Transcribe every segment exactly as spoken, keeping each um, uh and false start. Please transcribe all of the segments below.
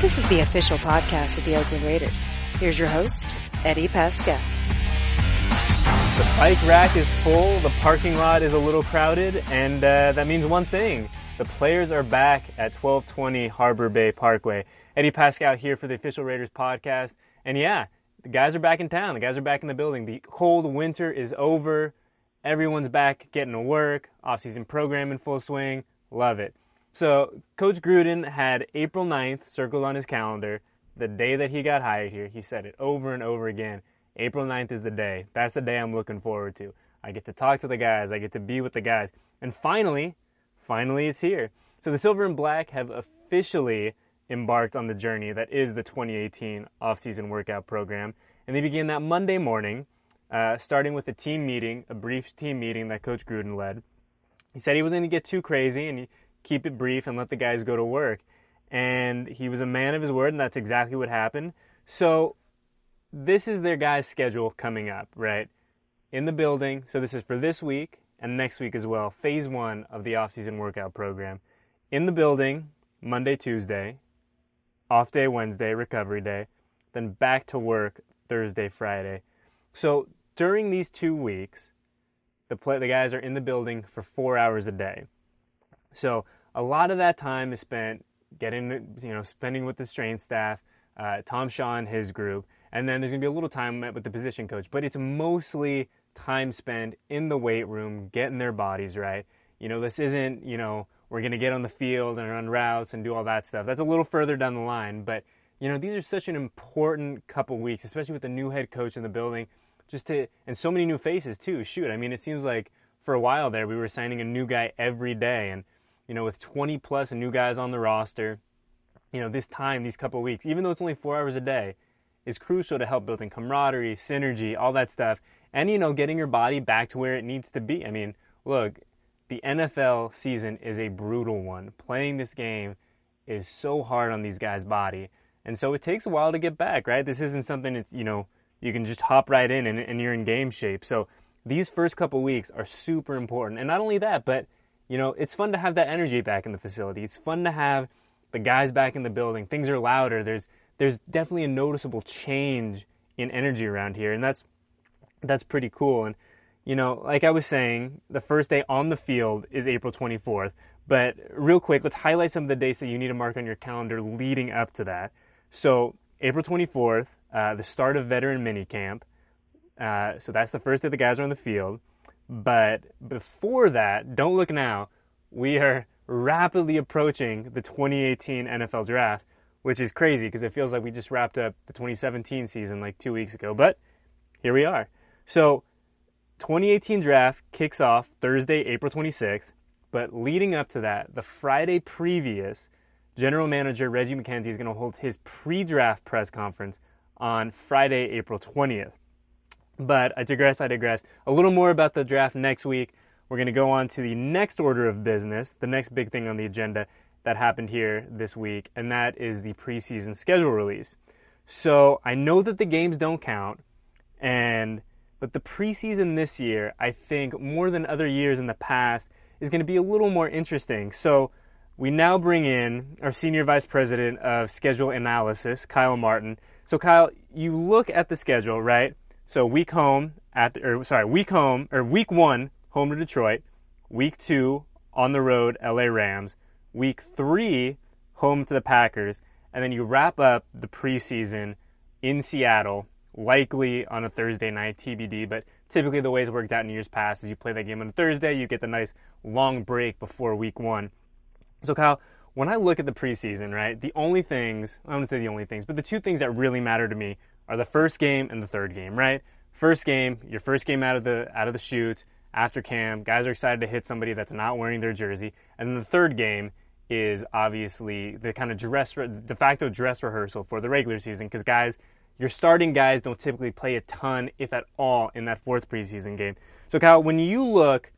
This is the official podcast of the Oakland Raiders. Here's your host, Eddie Pascal. The bike rack is full, the parking lot is a little crowded, and uh, that means one thing. The players are back at twelve twenty Harbor Bay Parkway. Eddie Pascal here for the official Raiders podcast. And yeah, the guys are back in town. The guys are back in the building. The cold winter is over. Everyone's back getting to work. Off-season program in full swing. Love it. So Coach Gruden had April ninth circled on his calendar, the day that he got hired here. He said it over and over again. April ninth is the day. That's the day I'm looking forward to. I get to talk to the guys. I get to be with the guys. And finally, finally it's here. So the Silver and Black have officially embarked on the journey that is the twenty eighteen off-season workout program. And they began that Monday morning, uh, starting with a team meeting, a brief team meeting that Coach Gruden led. He said he wasn't going to get too crazy and he keep it brief and let the guys go to work. And he was a man of his word, and that's exactly what happened. So this is their guys' schedule coming up, right? In the building. So this is for this week and next week as well. Phase one of the off-season workout program. In the building, Monday, Tuesday. Off day Wednesday, recovery day. Then back to work Thursday, Friday. So during these two weeks, the play, the guys are in the building for four hours a day. So a lot of that time is spent getting, you know, spending with the strength staff, uh, Tom Shaw and his group, and then there's going to be a little time with the position coach. But it's mostly time spent in the weight room, getting their bodies right. You know, this isn't, you know, we're going to get on the field and run routes and do all that stuff. That's a little further down the line. But, you know, these are such an important couple weeks, especially with the new head coach in the building, just to, and so many new faces too. Shoot, I mean, it seems like for a while there we were signing a new guy every day, and you know, with twenty plus new guys on the roster, you know, this time, these couple of weeks, even though it's only four hours a day, is crucial to help building camaraderie, synergy, all that stuff, and, you know, getting your body back to where it needs to be. I mean, look, the N F L season is a brutal one. Playing this game is so hard on these guys' body, and so it takes a while to get back, right? This isn't something that, you know, you can just hop right in and, and you're in game shape. So these first couple of weeks are super important, and not only that, but you know, it's fun to have that energy back in the facility. It's fun to have the guys back in the building. Things are louder. There's there's definitely a noticeable change in energy around here, and that's that's pretty cool. And, you know, like I was saying, the first day on the field is April twenty-fourth. But real quick, let's highlight some of the dates that you need to mark on your calendar leading up to that. So April twenty-fourth, uh, the start of veteran minicamp. Uh, so that's the first day the guys are on the field. But before that, don't look now, we are rapidly approaching the twenty eighteen N F L Draft, which is crazy because it feels like we just wrapped up the twenty seventeen season like two weeks ago. But here we are. So twenty eighteen Draft kicks off Thursday, April twenty-sixth. But leading up to that, the Friday previous, General Manager Reggie McKenzie is going to hold his pre-draft press conference on Friday, April twentieth. But I digress, I digress. A little more about the draft next week. We're going to go on to the next order of business, the next big thing on the agenda that happened here this week, and that is the preseason schedule release. So I know that the games don't count, and but the preseason this year, I think more than other years in the past, is going to be a little more interesting. So we now bring in our Senior Vice President of Schedule Analysis, Kyle Martin. So Kyle, you look at the schedule, right? So week home at or sorry, week home or week one, home to Detroit. Week two, on the road, L A Rams. Week three, home to the Packers, and then you wrap up the preseason in Seattle, likely on a Thursday night, T B D. But typically the way it's worked out in years past is you play that game on a Thursday, you get the nice long break before week one. So Kyle, when I look at the preseason, right, the only things I wouldn't say the only things, but the two things that really matter to me are the first game and the third game, right? First game, your first game out of the out of the chute after camp. Guys are excited to hit somebody that's not wearing their jersey. And then the third game is obviously the kind of dress, de facto dress rehearsal for the regular season. Because guys, your starting guys don't typically play a ton, if at all, in that fourth preseason game. So Kyle, when you look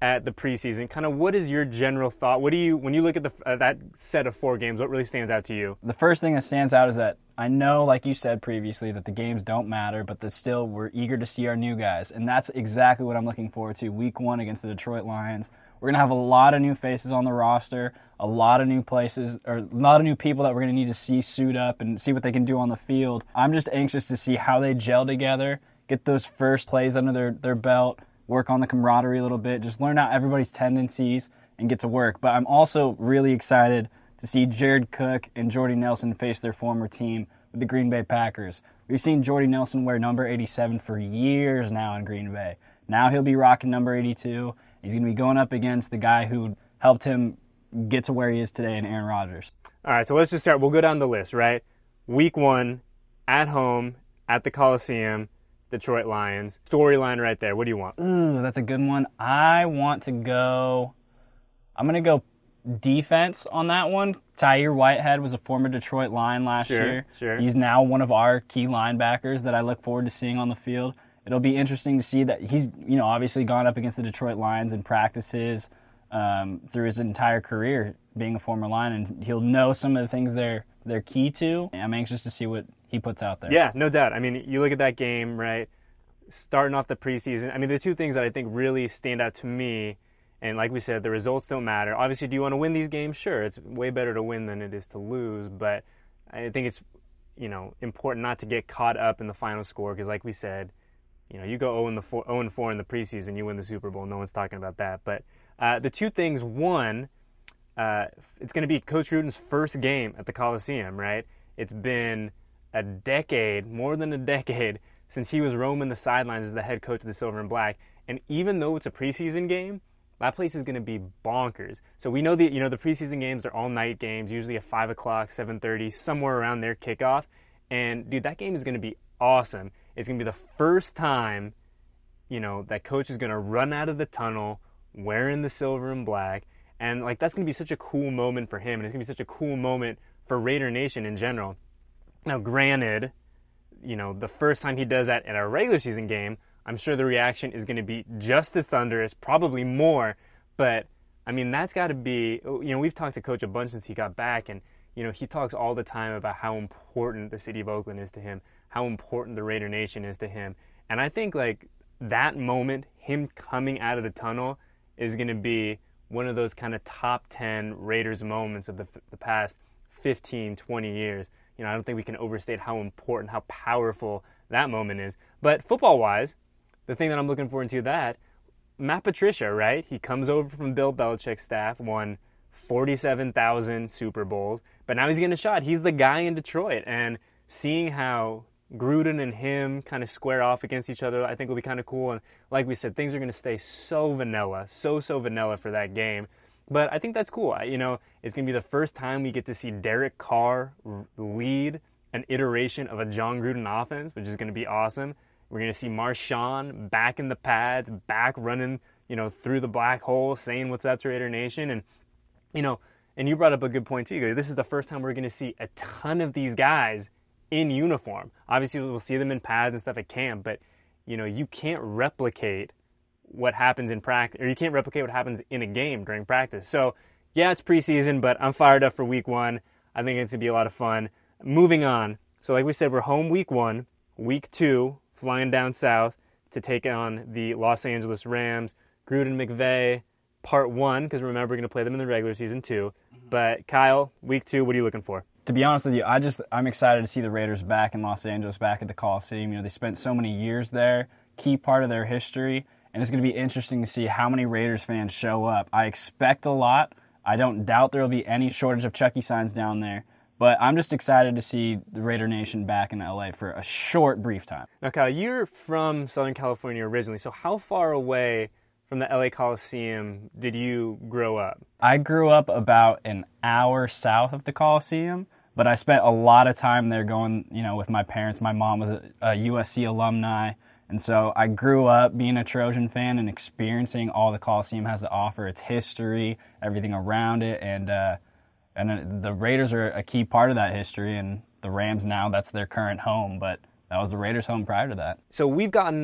at the preseason, kind of what is your general thought? What do you, when you look at the, uh, that set of four games, what really stands out to you? The first thing that stands out is that I know, like you said previously, that the games don't matter, but that still we're eager to see our new guys. And that's exactly what I'm looking forward to. Week one against the Detroit Lions. We're going to have a lot of new faces on the roster, a lot of new places, or a lot of new people that we're going to need to see suit up and see what they can do on the field. I'm just anxious to see how they gel together, get those first plays under their, their belt, work on the camaraderie a little bit, just learn out everybody's tendencies and get to work. But I'm also really excited to see Jared Cook and Jordy Nelson face their former team with the Green Bay Packers. We've seen Jordy Nelson wear number eighty-seven for years now in Green Bay. Now he'll be rocking number eighty-two. He's going to be going up against the guy who helped him get to where he is today in Aaron Rodgers. All right, so let's just start. We'll go down the list, right? Week one, at home, at the Coliseum, Detroit Lions. Storyline right there. What do you want? Ooh, that's a good one. I want to go, I'm going to go defense on that one. Tyre Whitehead was a former Detroit Lion last sure, year. Sure. He's now one of our key linebackers that I look forward to seeing on the field. It'll be interesting to see that he's, you know, obviously gone up against the Detroit Lions in practices um, through his entire career being a former Lion, and he'll know some of the things they're they're key to. I'm anxious to see what he puts out there. Yeah, no doubt. I mean, you look at that game, right, starting off the preseason. I mean, the two things that I think really stand out to me, and like we said, the results don't matter. Obviously, do you want to win these games? Sure, it's way better to win than it is to lose, but I think it's, you know, important not to get caught up in the final score because, like we said, you know, you go oh and four in the preseason, you win the Super Bowl. No one's talking about that. But uh, the two things, one, uh, it's going to be Coach Gruden's first game at the Coliseum, right? It's been a decade, more than a decade, since he was roaming the sidelines as the head coach of the Silver and Black. And even though it's a preseason game, that place is going to be bonkers. So we know that, you know, the preseason games are all-night games, usually at five o'clock, seven thirty, somewhere around their kickoff. And, dude, that game is going to be awesome. It's going to be the first time, you know, that coach is going to run out of the tunnel wearing the silver and black. And, like, that's going to be such a cool moment for him. And it's going to be such a cool moment for Raider Nation in general. Now, granted, you know, the first time he does that in a regular season game, I'm sure the reaction is going to be just as thunderous, probably more. But, I mean, that's got to be, you know, we've talked to Coach a bunch since he got back. And, you know, he talks all the time about how important the city of Oakland is to him, how important the Raider Nation is to him. And I think, like, that moment, him coming out of the tunnel, is going to be one of those kind of top ten Raiders moments of the, the past fifteen, twenty years. You know, I don't think we can overstate how important, how powerful that moment is. But football-wise, the thing that I'm looking forward to that, Matt Patricia, right? He comes over from Bill Belichick's staff, won forty-seven thousand Super Bowls, but now he's getting a shot. He's the guy in Detroit, and seeing how Gruden and him kind of square off against each other, I think will be kind of cool. And like we said, things are going to stay so vanilla, so, so vanilla for that game. But I think that's cool. You know, it's going to be the first time we get to see Derek Carr lead an iteration of a John Gruden offense, which is going to be awesome. We're going to see Marshawn back in the pads, back running, you know, through the black hole, saying what's up to Raider Nation. And, you know, and you brought up a good point too. This is the first time we're going to see a ton of these guys in uniform. Obviously, we'll see them in pads and stuff at camp, but, you know, you can't replicate what happens in practice, or you can't replicate what happens in a game during practice. So, yeah, it's preseason, but I'm fired up for week one. I think it's going to be a lot of fun. Moving on. So, like we said, we're home week one. Week two, flying down south to take on the Los Angeles Rams. Gruden McVay, part one, because remember, we're going to play them in the regular season too. Mm-hmm. But, Kyle, week two, what are you looking for? To be honest with you, I just, I'm excited to see the Raiders back in Los Angeles, back at the Coliseum. You know, they spent so many years there, key part of their history, and it's going to be interesting to see how many Raiders fans show up. I expect a lot. I don't doubt there will be any shortage of Chucky signs down there, but I'm just excited to see the Raider Nation back in L A for a short, brief time. Now, Kyle, you're from Southern California originally, so how far away from the L A Coliseum did you grow up? I grew up about an hour south of the Coliseum, but I spent a lot of time there going, you know, with my parents. My mom was a, a U S C alumni, and so I grew up being a Trojan fan and experiencing all the Coliseum has to offer, its history, everything around it, and uh, and the Raiders are a key part of that history, and the Rams now, that's their current home, but that was the Raiders' home prior to that. So we've gotten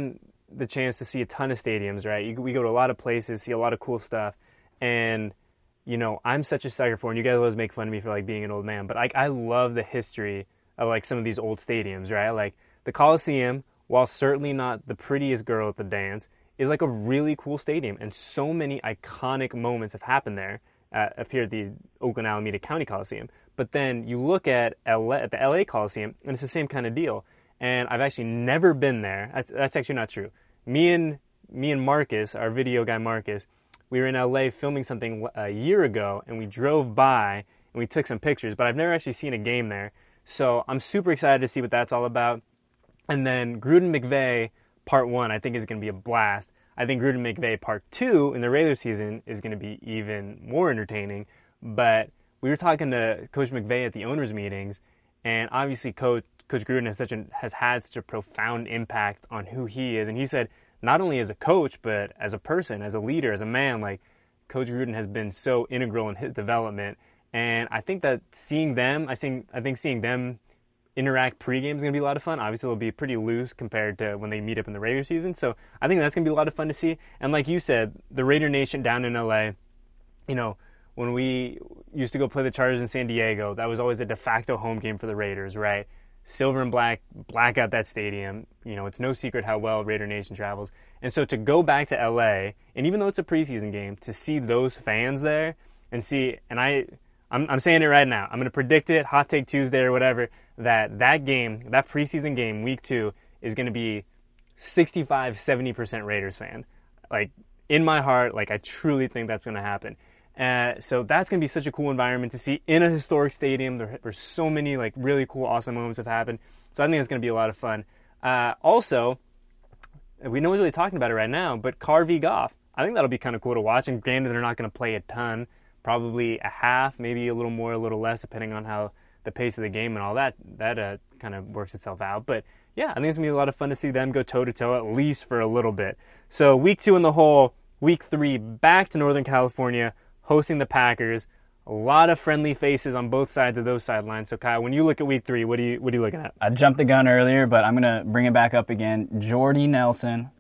the chance to see a ton of stadiums, right? You, we go to a lot of places, see a lot of cool stuff, and you know, I'm such a sucker for, and you guys always make fun of me for like being an old man, but like I love the history of like some of these old stadiums, right? Like the Coliseum, while certainly not the prettiest girl at the dance, is like a really cool stadium, and so many iconic moments have happened there. Uh, up here at the Oakland Alameda County Coliseum. But then you look at L A, at the L A Coliseum, and it's the same kind of deal. And I've actually never been there. That's, that's actually not true. Me and me and Marcus, our video guy Marcus, we were in L A filming something a year ago, and we drove by and we took some pictures. But I've never actually seen a game there, so I'm super excited to see what that's all about. And then Gruden McVay Part One, I think, is going to be a blast. I think Gruden McVay Part two in the regular season is going to be even more entertaining. But we were talking to Coach McVay at the owners' meetings, and obviously Coach Coach Gruden has such an, has had such a profound impact on who he is. And he said not only as a coach, but as a person, as a leader, as a man, like Coach Gruden has been so integral in his development. And I think that seeing them, I think I think seeing them interact pregame is going to be a lot of fun. Obviously, it'll be pretty loose compared to when they meet up in the regular season. So I think that's going to be a lot of fun to see. And like you said, the Raider Nation down in L A, you know, when we used to go play the Chargers in San Diego, that was always a de facto home game for the Raiders, right? Silver and black, black out that stadium. You know, it's no secret how well Raider Nation travels. And so to go back to L A, and even though it's a preseason game, to see those fans there and see, and I, I'm, I'm saying it right now, I'm going to predict it, Hot Take Tuesday or whatever, that that game, that preseason game, week two, is going to be sixty-five, seventy percent Raiders fan. Like, in my heart, like, I truly think that's going to happen. Uh, so that's going to be such a cool environment to see in a historic stadium. There, there's so many, like, really cool, awesome moments have happened. So I think it's going to be a lot of fun. Uh, also, we know we're really talking about it right now, but Carr v. Goff. I think that'll be kind of cool to watch. And granted, they're not going to play a ton. Probably a half, maybe a little more, a little less, depending on how the pace of the game and all that, that uh, kind of works itself out. But yeah, I think it's going to be a lot of fun to see them go toe-to-toe at least for a little bit. So week two in the hole, week three back to Northern California, hosting the Packers. A lot of friendly faces on both sides of those sidelines. So Kyle, when you look at week three, what are you what are you looking at? I jumped the gun earlier, but I'm going to bring it back up again. Jordy Nelson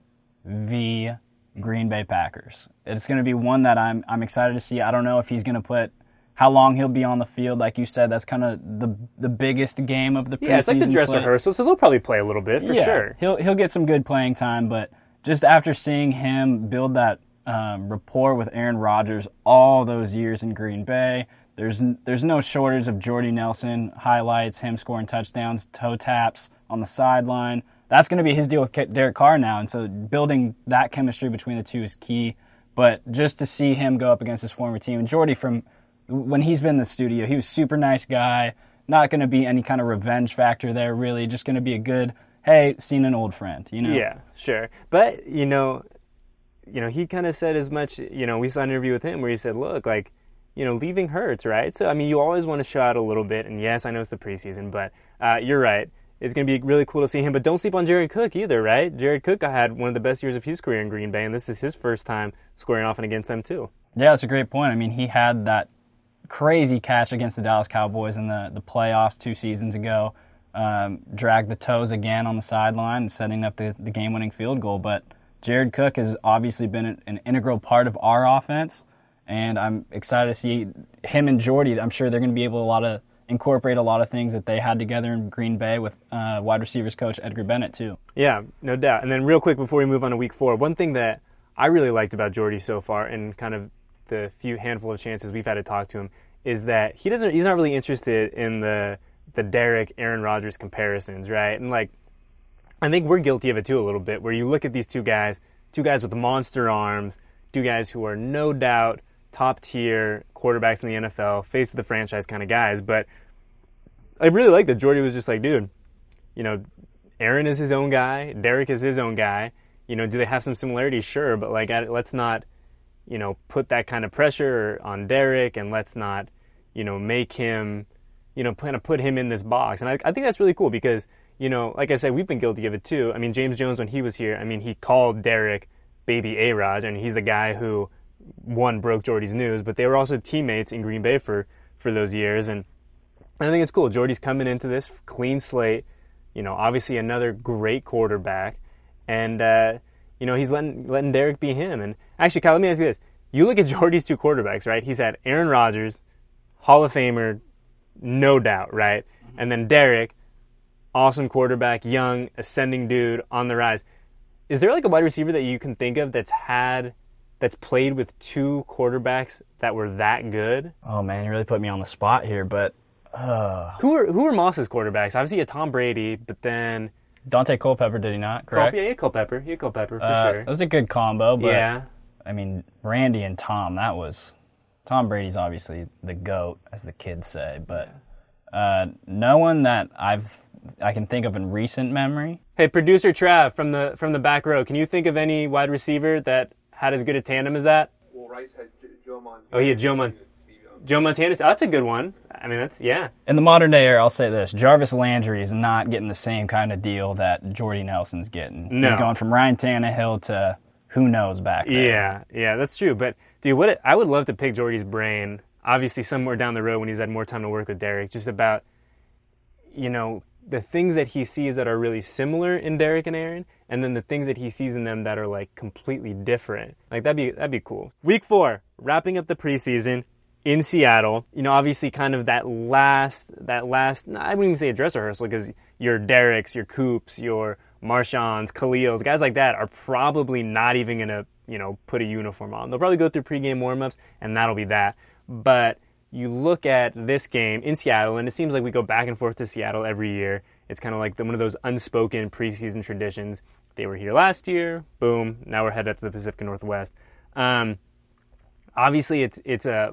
v. Green Bay Packers. It's going to be one that I'm I'm excited to see. I don't know if he's going to put how long he'll be on the field. Like you said, that's kind of the the biggest game of the preseason. Yeah, it's like the dress slate. rehearsal, so they'll probably play a little bit for yeah, sure. He'll he'll get some good playing time, but just after seeing him build that um, rapport with Aaron Rodgers all those years in Green Bay, there's there's no shortage of Jordy Nelson highlights, him scoring touchdowns, toe taps on the sideline. That's going to be his deal with Derek Carr now, and so building that chemistry between the two is key. But just to see him go up against his former team, and Jordy, from when he's been in the studio, he was a super nice guy, not going to be any kind of revenge factor there, really, just going to be a good, hey, seen an old friend, you know? Yeah, sure. But, you know, you know, he kind of said as much, you know, we saw an interview with him where he said, look, like, you know, leaving hurts, right? So, I mean, you always want to show out a little bit, and yes, I know it's the preseason, but uh, you're right. It's going to be really cool to see him, but don't sleep on Jared Cook either, right? Jared Cook had one of the best years of his career in Green Bay, and this is his first time scoring off and against them too. Yeah, that's a great point. I mean, he had that crazy catch against the Dallas Cowboys in the, the playoffs two seasons ago, um, dragged the toes again on the sideline, setting up the, the game-winning field goal. But Jared Cook has obviously been an, an integral part of our offense, and I'm excited to see him and Jordy. I'm sure they're going to be able to a lot of incorporate a lot of things that they had together in Green Bay with uh, wide receivers coach Edgar Bennett too. Yeah, no doubt. And then real quick before we move on to week four, one thing that I really liked about Jordy so far, and kind of the few handful of chances we've had to talk to him, is that he doesn't he's not really interested in the the Derek Aaron Rodgers comparisons, right? And like I think we're guilty of it too a little bit, where you look at these two guys, two guys with monster arms, two guys who are no doubt top tier quarterbacks in the N F L, face of the franchise kind of guys. But I really like that Jordy was just like, dude, you know, Aaron is his own guy, Derek is his own guy. You know, do they have some similarities? Sure, but like, let's not, you know, put that kind of pressure on Derek, and let's not, you know, make him, you know, kind of put him in this box. And I, I think that's really cool because, you know, like I said, we've been guilty of it too. I mean, James Jones, when he was here, I mean, he called Derek Baby A-Rod, and he's the guy who, one, broke Jordy's news, but they were also teammates in Green Bay for, for those years. And I think it's cool. Jordy's coming into this clean slate, you know, obviously another great quarterback. And, uh, you know, he's letting letting Derek be him. And actually, Kyle, let me ask you this. You look at Jordy's two quarterbacks, right? He's had Aaron Rodgers, Hall of Famer, no doubt, right? Mm-hmm. And then Derek, awesome quarterback, young, ascending dude on the rise. Is there like a wide receiver that you can think of that's had, that's played with two quarterbacks that were that good? Oh man, you really put me on the spot here, but uh... who are who are Moss's quarterbacks? Obviously, you had Tom Brady, but then Dante Culpepper, did he not? Correct. Cul- yeah, Culpepper, yeah, Culpepper for uh, sure. It was a good combo, but yeah. I mean, Randy and Tom, that was Tom Brady's obviously the GOAT, as the kids say, but uh, no one that I've I can think of in recent memory. Hey, producer Trav from the from the back row, can you think of any wide receiver that had as good a tandem as that? Well, Rice had J- Joe Montana. Oh, yeah, Joe Montana. Joe Montana. Oh, that's a good one. I mean, that's, yeah. In the modern day era, I'll say this. Jarvis Landry is not getting the same kind of deal that Jordy Nelson's getting. No. He's going from Ryan Tannehill to who knows back there. Yeah, yeah, that's true. But, dude, what it, I would love to pick Jordy's brain, obviously somewhere down the road when he's had more time to work with Derek, just about, you know, the things that he sees that are really similar in Derek and Aaron, and then the things that he sees in them that are, like, completely different. Like, that'd be that'd be cool. Week four, wrapping up the preseason in Seattle. You know, obviously kind of that last, that last, I wouldn't even say a dress rehearsal, because your Dereks, your Coops, your Marshawns, Khalils, guys like that are probably not even going to, you know, put a uniform on. They'll probably go through pregame warmups, and that'll be that. But you look at this game in Seattle, and it seems like we go back and forth to Seattle every year. It's kind of like the, one of those unspoken preseason traditions. They were here last year, boom, now we're headed up to the Pacific Northwest. Um, obviously, it's it's a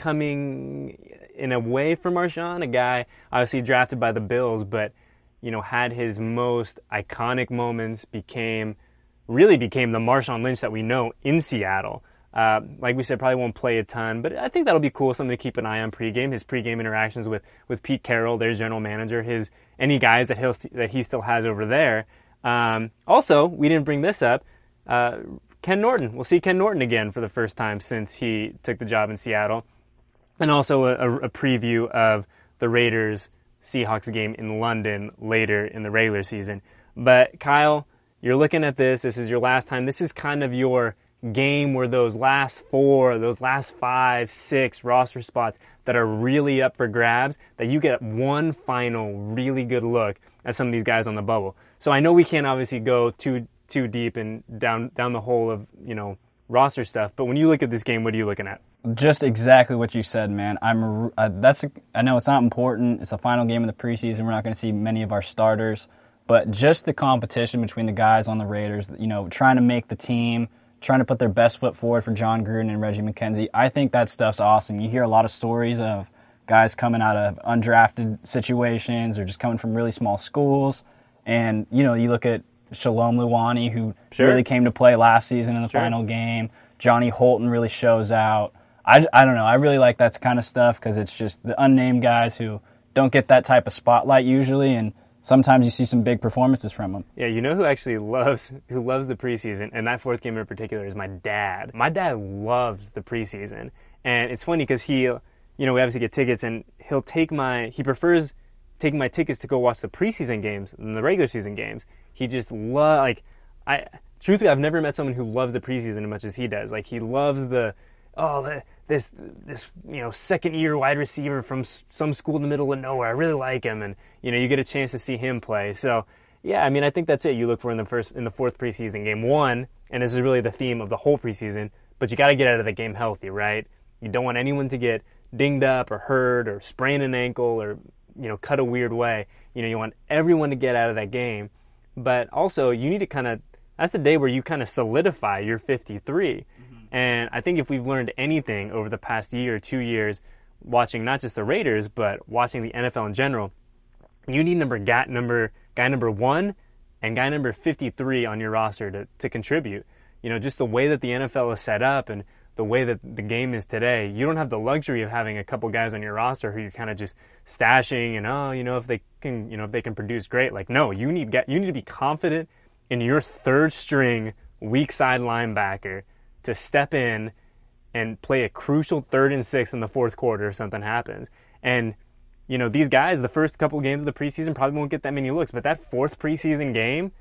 homecoming in a way for Marshawn, a guy obviously drafted by the Bills, but you know had his most iconic moments, became really became the Marshawn Lynch that we know in Seattle. Uh, like we said, probably won't play a ton, but I think that'll be cool, something to keep an eye on pregame. His pregame interactions with, with Pete Carroll, their general manager, his any guys that he'll that he still has over there. Um, also, we didn't bring this up. Uh, Ken Norton. We'll see Ken Norton again for the first time since he took the job in Seattle, and also a, a preview of the Raiders Seahawks game in London later in the regular season. But Kyle, you're looking at this. This is your last time. This is kind of your game where those last four, those last five, six roster spots that are really up for grabs, that you get one final really good look at some of these guys on the bubble. So I know we can't obviously go too too deep and down down the hole of, you know, roster stuff, but when you look at this game, what are you looking at? Just exactly what you said, man. I'm uh, that's a, I know it's not important. It's the final game of the preseason. We're not going to see many of our starters, but just the competition between the guys on the Raiders, you know, trying to make the team, trying to put their best foot forward for John Gruden and Reggie McKenzie. I think that stuff's awesome. You hear a lot of stories of guys coming out of undrafted situations or just coming from really small schools. And, you know, you look at Shalom Luwani, who Sure. really came to play last season in the Sure. final game. Johnny Holton really shows out. I, I don't know. I really like that kind of stuff because it's just the unnamed guys who don't get that type of spotlight usually, and sometimes you see some big performances from them. Yeah, you know who actually loves who loves the preseason, and that fourth game in particular is my dad. My dad loves the preseason, and it's funny because he, you know, we obviously get tickets, and he'll take my, he prefers taking my tickets to go watch the preseason games than the regular season games. He just love like I truthfully I've never met someone who loves the preseason as much as he does. Like he loves the oh the, this this you know second year wide receiver from some school in the middle of nowhere. I really like him, and you know you get a chance to see him play. So yeah, I mean I think that's it. You look for in the first in the fourth preseason game one, and this is really the theme of the whole preseason. But you got to get out of the game healthy, right? You don't want anyone to get dinged up or hurt or sprain an ankle or you know cut a weird way. You know you want everyone to get out of that game. But also, you need to kind of, that's the day where you kind of solidify your fifty-three. Mm-hmm. And I think if we've learned anything over the past year or two years, watching not just the Raiders, but watching the N F L in general, you need number, guy number, guy number one and guy number fifty-three on your roster to, to contribute. You know, just the way that the N F L is set up and the way that the game is today, you don't have the luxury of having a couple guys on your roster who you're kind of just stashing and, oh, you know, if they can, you know, if they can produce great. Like, no, you need get you need to be confident in your third string weak side linebacker to step in and play a crucial third and six in the fourth quarter if something happens. And, you know, these guys, the first couple games of the preseason probably won't get that many looks, but that fourth preseason game,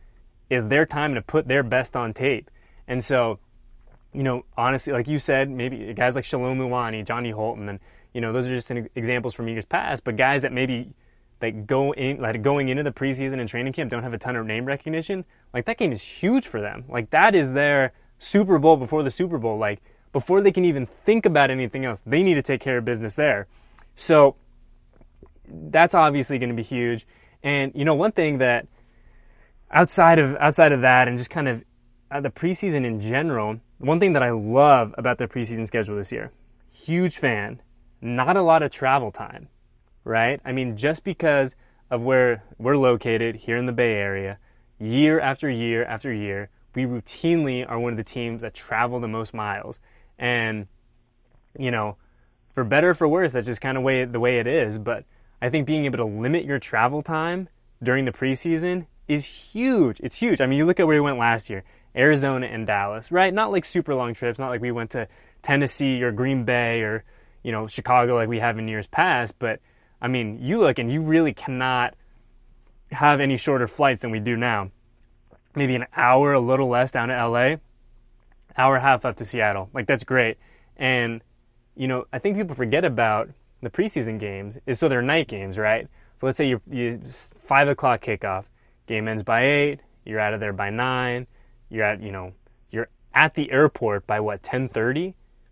is their time to put their best on tape. And so, you know, honestly, like you said, maybe guys like Shalom Luani, Johnny Holton, and, you know, those are just examples from years past, but guys that maybe like go in, like going into the preseason and training camp don't have a ton of name recognition, like that game is huge for them. Like that is their Super Bowl before the Super Bowl. Like before they can even think about anything else, they need to take care of business there. So that's obviously going to be huge. And, you know, one thing that outside of, outside of that and just kind of uh, the preseason in general, one thing that I love about the preseason schedule this year, huge fan, not a lot of travel time. Right? I mean, just because of where we're located here in the Bay Area, year after year after year, we routinely are one of the teams that travel the most miles. And, you know, for better or for worse, that's just kind of way the way it is. But I think being able to limit your travel time during the preseason is huge. It's huge. I mean, you look at where we went last year, Arizona and Dallas, right? Not like super long trips, not like we went to Tennessee or Green Bay or, you know, Chicago like we have in years past, but I mean, you look and you really cannot have any shorter flights than we do now. Maybe an hour, a little less down to L A, hour and a half up to Seattle. Like, that's great. And, you know, I think people forget about the preseason games is so they're night games, right? So let's say you're, you five o'clock kickoff, game ends by eight, you're out of there by nine, you're at, you know, you're at the airport by what, ten thirty?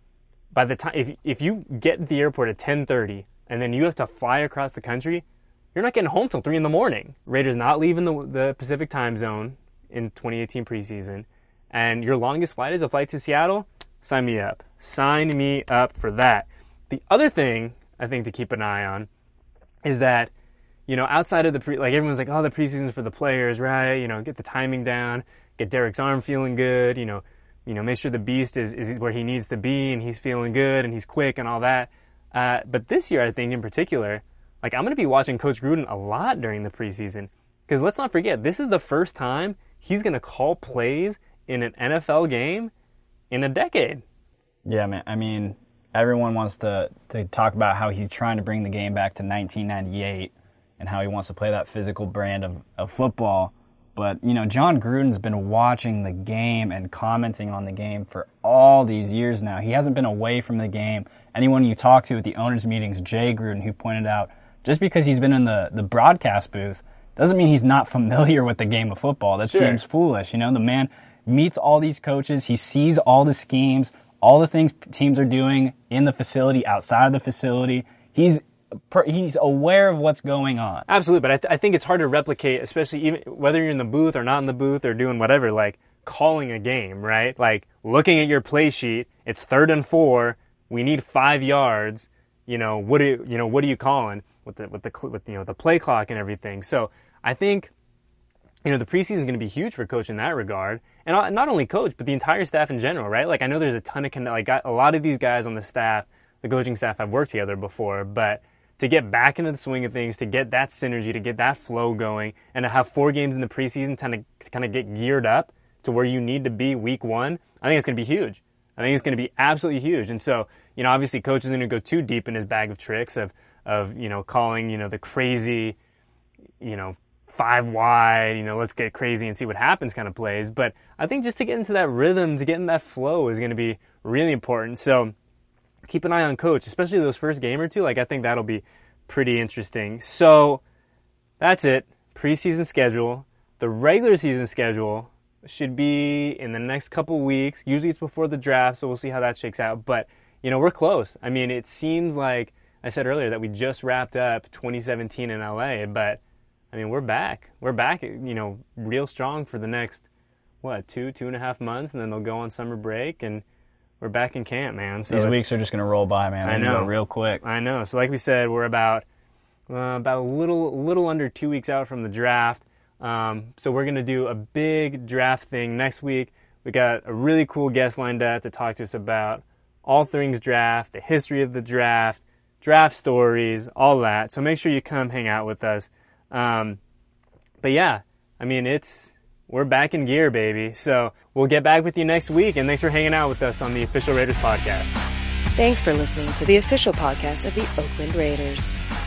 By the time, if if you get at the airport at ten thirty, and then you have to fly across the country, you're not getting home till three in the morning. Raiders not leaving the, the Pacific time zone in twenty eighteen preseason. And your longest flight is a flight to Seattle? Sign me up. Sign me up for that. The other thing I think to keep an eye on is that, you know, outside of the pre, like everyone's like, oh, the preseason's for the players, right? You know, get the timing down, get Derek's arm feeling good, you know, you know, make sure the beast is, is where he needs to be and he's feeling good and he's quick and all that. Uh, but this year, I think in particular, like I'm going to be watching Coach Gruden a lot during the preseason because let's not forget, this is the first time he's going to call plays in an N F L game in a decade. Yeah, man. I mean, everyone wants to, to talk about how he's trying to bring the game back to nineteen ninety-eight and how he wants to play that physical brand of, of football. But, you know, John Gruden's been watching the game and commenting on the game for all these years now. He hasn't been away from the game. Anyone you talk to at the owners' meetings, Jay Gruden, who pointed out, just because he's been in the, the broadcast booth doesn't mean he's not familiar with the game of football. That sure. seems foolish. You know, the man meets all these coaches. He sees all the schemes, all the things teams are doing in the facility, outside of the facility. He's He's aware of what's going on. Absolutely, but I, th- I think it's hard to replicate, especially even whether you're in the booth or not in the booth or doing whatever, like calling a game, right? Like looking at your play sheet, it's third and four, we need five yards. You know, what do you, you know, what are you calling with the with the with you know the play clock and everything? So I think, you know, the preseason is going to be huge for Coach in that regard, and not only Coach, but the entire staff in general, right? Like I know there's a ton of like a lot of these guys on the staff, the coaching staff, have worked together before, but to get back into the swing of things, to get that synergy, to get that flow going, and to have four games in the preseason kind of to kind of get geared up to where you need to be week one, I think it's going to be huge. I think it's going to be absolutely huge. And so, you know, obviously Coach isn't going to go too deep in his bag of tricks of, of, you know, calling, you know, the crazy, you know, five wide, you know, let's get crazy and see what happens kind of plays. But I think just to get into that rhythm, to get in that flow is going to be really important. So keep an eye on Coach, especially those first game or two. Like, I think that'll be pretty interesting. So that's it. Preseason schedule. The regular season schedule should be in the next couple weeks. Usually it's before the draft, so we'll see how that shakes out. But, you know, we're close. I mean, it seems like I said earlier that we just wrapped up twenty seventeen in L A, but, I mean, we're back. We're back, you know, real strong for the next, what, two, two and a half months, and then they'll go on summer break, and we're back in camp, man. So these weeks are just going to roll by, man. They're I know. Go real quick. I know. So like we said, we're about uh, about a little little under two weeks out from the draft. Um, so we're going to do a big draft thing next week. We got a really cool guest lined up to talk to us about all things draft, the history of the draft, draft stories, all that. So make sure you come hang out with us. Um, but yeah, I mean, it's we're back in gear, baby. So we'll get back with you next week, and thanks for hanging out with us on the Official Raiders Podcast. Thanks for listening to the official podcast of the Oakland Raiders.